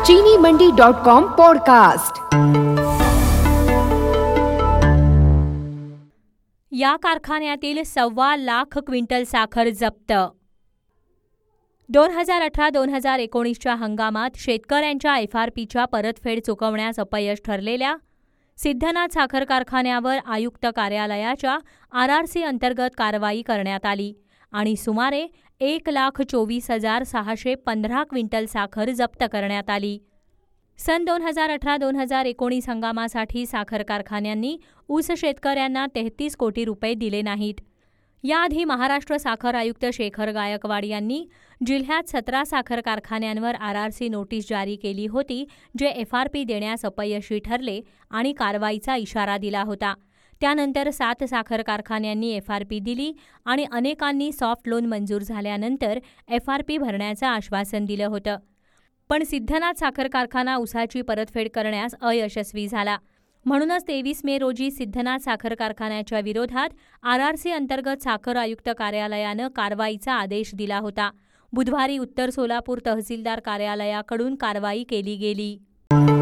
चीनीमंडी.com podcast. या कारखान्यातील 1.25 lakh quintal साखर जप्त। 2018-2019च्या हंगामात शेतकऱ्यांच्या FRPच्या परतफेड चुकवण्यास अपयश ठरलेल्या सिद्धनाथ साखर कारखान्यावर आयुक्त कार्यालयाच्या RRC अंतर्गत कारवाई करण्यात आली आणि सुमारे 1,24,615 क्विंटल साखर जप्त करण्यात आली। सन 2018-2019 हंगामासाठी साखर कारखान्यांनी ऊस शेतकऱ्यांना 33 कोटी रुपये दिले नाहीत। याआधी महाराष्ट्र साखर आयुक्त शेखर गायकवाड यांनी जिल्ह्यात 17 साखर कारखान्यांवर RRC नोटीस जारी केली होती, जे FRP देण्यास अपयशी ठरले आणि कारवाईचा इशारा दिला होता। त्यानंतर 7 साखर कारखान्यांनी FRP दिली आणि अनेकांनी सॉफ्ट लोन मंजूर झाल्यानंतर FRP भरण्याचं आश्वासन दिलं होतं। पण सिद्धनाथ साखर कारखाना ऊसाची परतफेड करण्यास अयशस्वी झाला। म्हणूनच 23 मे रोजी सिद्धनाथ साखर कारखान्याच्या विरोधात RRC अंतर्गत साखर आयुक्त कार्यालयानं कारवाईचा आदेश दिला होता। बुधवारी उत्तर सोलापूर तहसीलदार कार्यालयाकडून कारवाई केली गेली।